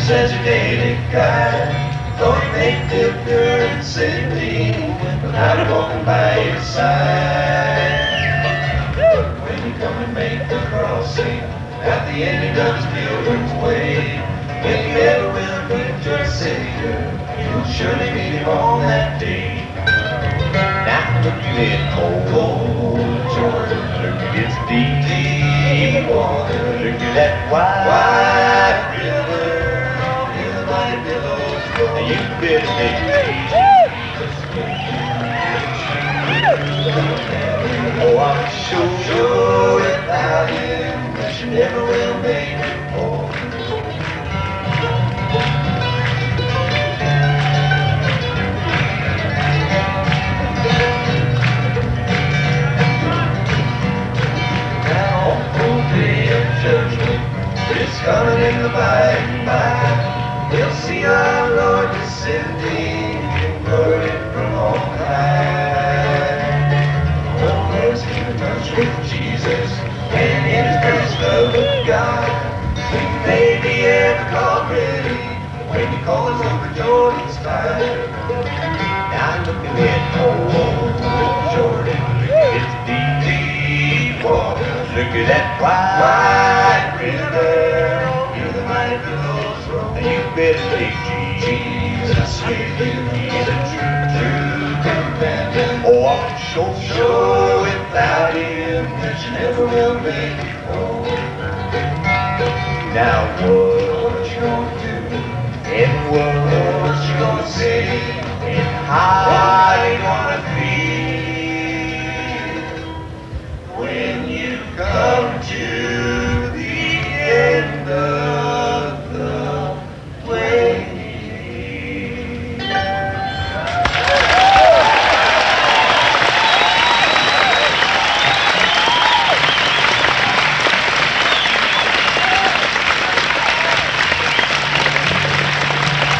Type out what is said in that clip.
Jesus as your daily guide. Though you may feel pure and silly, without walking by your side. When you come and make the crossing, at the ending of his pilgrim's way, if you ever will meet your Savior, you'll surely meet him on that day. Now look at it, cold Jordan, look at its deep, deep water, look at that wide river, hear the mighty billows roll. Now you better make oh, I'm sure without him that you never will make it home. It's coming in the by and by. We'll see our Lord descending in glory from on high. Oh, there's even much with Jesus and in his precious love of God. We may be ever called ready when he calls over Jordan's tide. Now look at it, oh, Jordan, look at its deep, deep water. Look at that wide river, hear the mighty billows roll. And you better take Jesus with you, he's a true companion. Oh, I'm sure without him that you never will make it home. Now what?